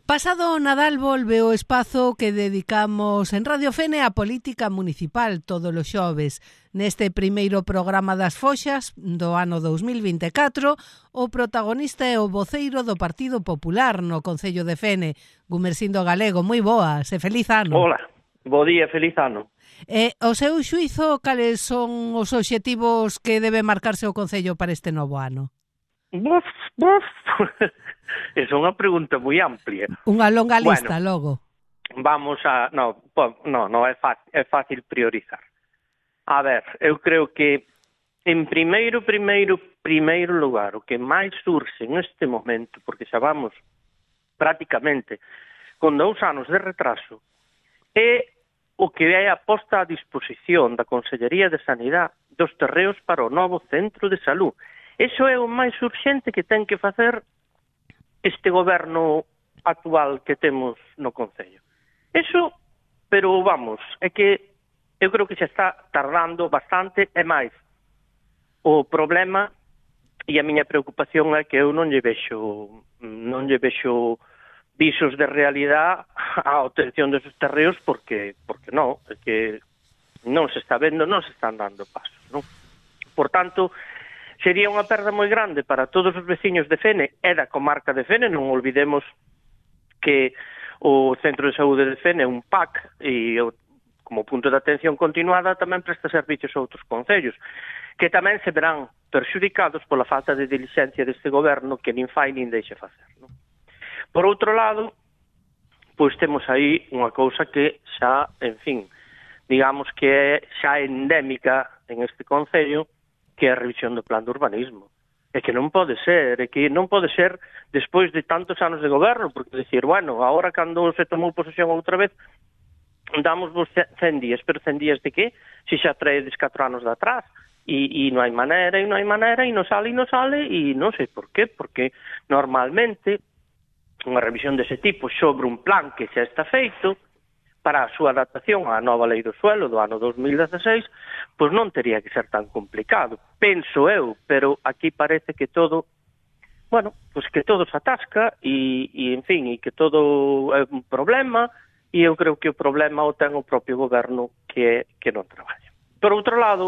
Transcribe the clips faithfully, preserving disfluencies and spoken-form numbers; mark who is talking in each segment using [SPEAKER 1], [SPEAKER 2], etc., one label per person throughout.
[SPEAKER 1] Pasado o Nadal volve o espazo que dedicamos en Radio Fene á política municipal todos os xoves. Neste primeiro programa das Foxas do ano dous mil vinte e catro, o protagonista é o voceiro do Partido Popular no Concello de Fene, Gumersindo Galego. Moi boas e feliz ano.
[SPEAKER 2] Hola, bo día, feliz ano.
[SPEAKER 1] E o seu xuizo, cales son os obxectivos que debe marcarse o Concello para este novo ano?
[SPEAKER 2] Buf, buf. Esa é unha pregunta moi amplia.
[SPEAKER 1] Unha longa lista,
[SPEAKER 2] bueno,
[SPEAKER 1] logo.
[SPEAKER 2] Vamos a... No, no, no é fácil, é fácil priorizar. A ver, eu creo que en primeiro, primeiro, primeiro lugar, o que máis surxe neste momento, porque xa vamos prácticamente con dous anos de retraso, é o que é a posta a disposición da Consellería de Sanidade dos terreos para o novo centro de salud. Iso é o máis urxente que ten que facer este goberno actual que temos no Concello. Eso, pero vamos, é que eu creo que xa está tardando bastante e máis. O problema e a miña preocupación é que eu non lle vexo, non lle vexo visos de realidade á obtención deses terreos porque, porque non, é que non se está vendo, non se están dando pasos, non? Por tanto, sería unha perda moi grande para todos os veciños de Fene e da comarca de Fene. Non olvidemos que o Centro de Saúde de Fene é un P A C e como punto de atención continuada tamén presta servicios a outros concellos que tamén se verán perxudicados pola falta de diligencia deste goberno que nin fai nin deixa facer, non? Por outro lado, pois temos aí unha cousa que xa, en fin, digamos que é xa endémica en este concello, que é a revisión do plan de urbanismo. É que non pode ser, é que non pode ser despois de tantos anos de goberno, porque decir, bueno, agora cando se tomou posesión outra vez, damos vos cen días, pero cen días de que? Se xa traedes catro anos de atrás, e, e non hai maneira, e non hai maneira, e non sale, e non sale, e non sei por qué, porque normalmente unha revisión dese tipo sobre un plan que xa está feito, para a súa adaptación á nova lei do suelo do ano dos mil dieciséis, pois non teria que ser tan complicado, penso eu, pero aquí parece que todo, bueno, pois que todo se atasca e, e en fin, e que todo é un problema, e eu creo que o problema o ten o propio goberno que, que non traballa. Por outro lado,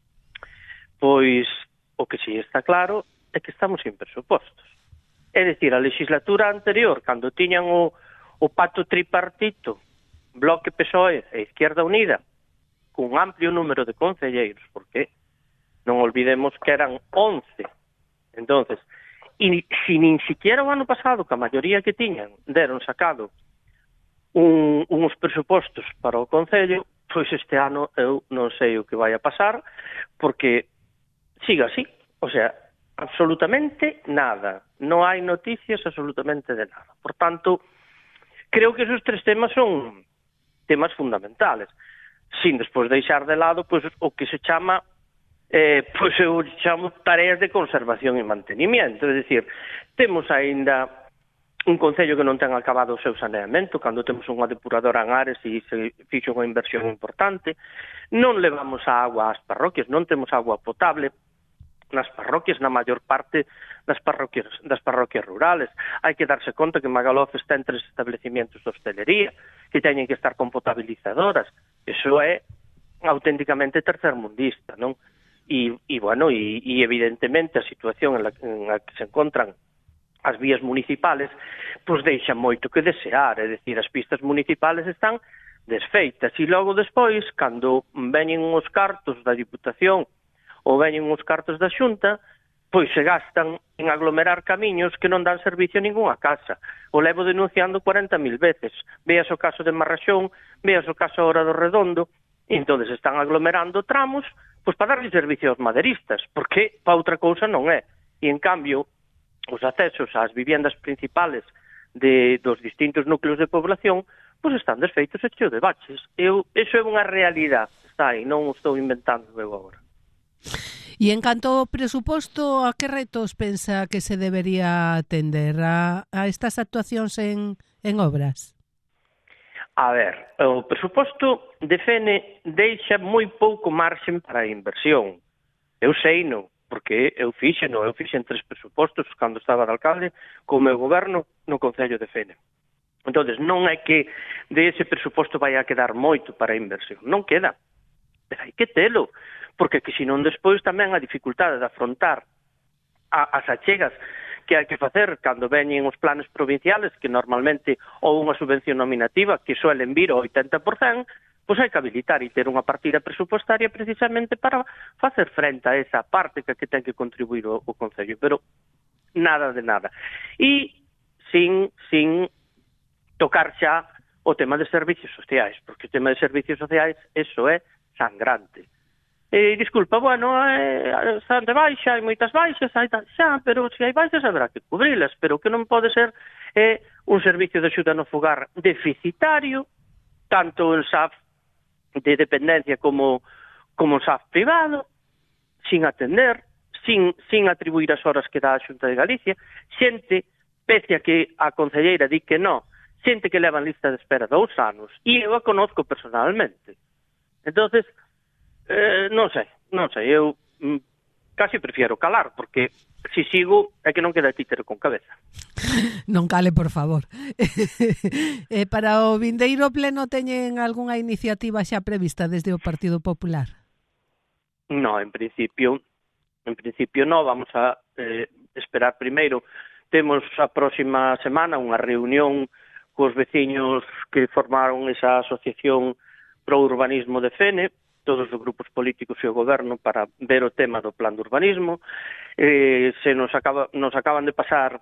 [SPEAKER 2] pois o que si está claro é que estamos sin presupostos. É dicir, a legislatura anterior, cando tiñan o, o pacto tripartito, Bloque P S O E e Izquierda Unida, cun amplio número de concelleiros, porque non olvidemos que eran once. Entonces, e si nin siquiera o ano pasado, que a maioría que tiñan, deron sacado un, uns presupostos para o concello, pois este ano eu non sei o que vai a pasar, porque siga así, o sea, absolutamente nada. Non hai noticias absolutamente de nada. Por tanto, creo que esos tres temas son temas fundamentales, sin despois deixar de lado pois, o que se chama, eh, pois eu chamo tareas de conservación e mantenimiento, é dicir, temos aínda un concello que non ten acabado o seu saneamento, cando temos unha depuradora en Ares e se fixo unha inversión importante, non levamos a agua ás parroquias, non temos agua potable nas parroquias, na maior parte das parroquias, das parroquias rurales. Hai que darse conta que Magaloz está en tres establecimientos de hostelería, que teñen que estar con potabilizadoras. Iso é auténticamente tercermundista, non? E, e bueno, e, e evidentemente a situación en la, en la que se encontran as vías municipales, pois deixa moito que desear, é dicir, as pistas municipales están desfeitas, e logo despois, cando veñen os cartos da Diputación ou veñen os cartos da Xunta, pois se gastan en aglomerar camiños que non dan servicio a ningunha casa. O levo denunciando cuarenta mil veces. Veas o caso de Marraxón, veas o caso ahora do Redondo, e entón están aglomerando tramos pois para darle servicio aos maderistas, porque para outra cousa non é. E, en cambio, os accesos ás viviendas principales de, dos distintos núcleos de población pois están desfeitos e cheo de baches. Eu, eso é unha realidade, está aí, non o estou inventando eu agora.
[SPEAKER 1] E en canto ao presuposto, a que retos pensa que se debería atender a, a estas actuacións en, en obras?
[SPEAKER 2] A ver, o presuposto de Fene deixa moi pouco marxen para a inversión. Eu sei, non, porque eu fixen, non, eu fixen tres presupostos cando estaba de alcalde co meu goberno no Concello de Fene. Entón, non é que de ese presuposto vai a quedar moito para a inversión, non queda, pero hai que telo, porque que senón despois tamén a dificultade de afrontar a, as achegas que hai que facer cando veñen os planes provinciales, que normalmente ou unha subvención nominativa que suelen vir ao oitenta por cento, pois hai que habilitar e ter unha partida presupostaria precisamente para facer frente a esa parte que, que ten que contribuir o, o Concello, pero nada de nada. E sin, sin tocar xa o tema de servicios sociais, porque o tema de servicios sociais, eso é sangrante. E, disculpa, bueno, eh, están de baixa, hai moitas baixas, hai tal, xa, pero se hai baixas habrá que cubrilas, pero que non pode ser eh, un servicio de axuda no fogar deficitario, tanto en S A F de dependencia como, como S A F privado, sin atender, sin, sin atribuir as horas que dá a Xunta de Galicia, xente, pese a que a concelleira di que non, xente que leva en lista de espera dous anos, e eu a conozco personalmente. Entonces, Eh, non sei, non sei, eu mm, casi prefiero calar, porque se sigo é que non queda títere con cabeza.
[SPEAKER 1] Non cale, por favor. eh, para o vindeiro pleno teñen algunha iniciativa xa prevista desde o Partido Popular?
[SPEAKER 2] No, en principio, en principio non, vamos a eh, esperar primeiro. Temos a próxima semana unha reunión cos veciños que formaron esa asociación pro urbanismo de Fene, todos os grupos políticos e o goberno, para ver o tema do plan de urbanismo. Eh, se nos, acaba, nos acaban de pasar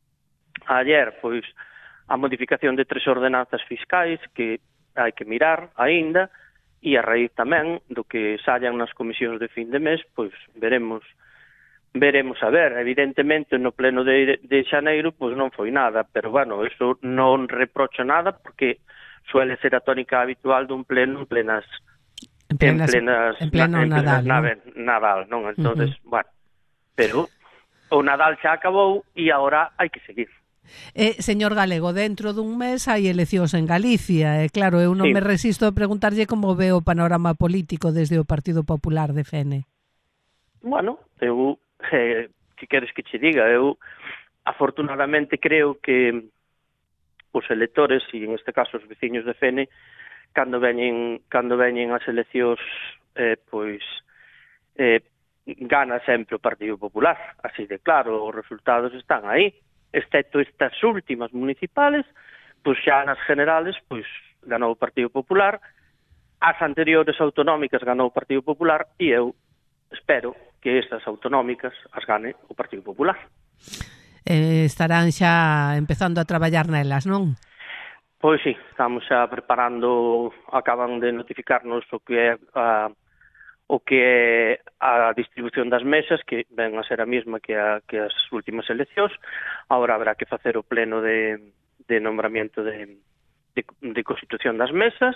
[SPEAKER 2] ayer pois a modificación de tres ordenanzas fiscais que hai que mirar aínda, e a raíz tamén do que sallan nas comisións de fin de mes, pois veremos veremos a ver. Evidentemente no pleno de, de xaneiro pois non foi nada, pero bueno, eso non reprocho nada, porque suele ser a tónica habitual dun pleno en plenas
[SPEAKER 1] En, plenas,
[SPEAKER 2] en plenas,
[SPEAKER 1] en pleno
[SPEAKER 2] en
[SPEAKER 1] Nadal,
[SPEAKER 2] plenas nave,
[SPEAKER 1] ¿no?
[SPEAKER 2] Nadal, non? Entonces,
[SPEAKER 1] Uh-huh.
[SPEAKER 2] bueno, pero o Nadal xa acabou e agora hai que seguir.
[SPEAKER 1] Eh, señor Galego, dentro dun mes hai eleccións en Galicia, e eh, claro, eu non
[SPEAKER 2] Sí.
[SPEAKER 1] me resisto a preguntarlle como ve o panorama político desde o Partido Popular de Fene.
[SPEAKER 2] Bueno, eu, eh, que queres que che diga, eu afortunadamente creo que os electores, e en este caso os veciños de Fene, cando veñen cando veñen as eleccións, eh, pois eh, gana sempre o Partido Popular, así de claro, os resultados están aí, excepto estas últimas municipales, pois xa nas generales, pois ganou o Partido Popular, as anteriores autonómicas ganou o Partido Popular, e eu espero que estas autonómicas as gane o Partido Popular.
[SPEAKER 1] Eh, estarán xa empezando a traballar nelas, non?
[SPEAKER 2] Pois sí, estamos xa preparando, acaban de notificarnos o que é a, o que é a distribución das mesas, que ven a ser a mesma que, a, que as últimas eleccións. Agora habrá que facer o pleno de, de nombramiento de, de, de constitución das mesas,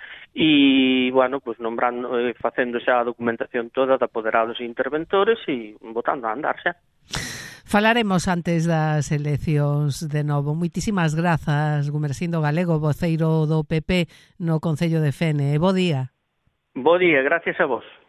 [SPEAKER 2] e, bueno, pues nombrando, eh, facendo xa a documentación toda de apoderados e interventores e botando a andar xa.
[SPEAKER 1] Falaremos antes das eleccións de novo. Moitísimas grazas, Gumersindo Galego, voceiro do P P no Concello de Fene. Bo día.
[SPEAKER 2] Bo día, gracias a vos.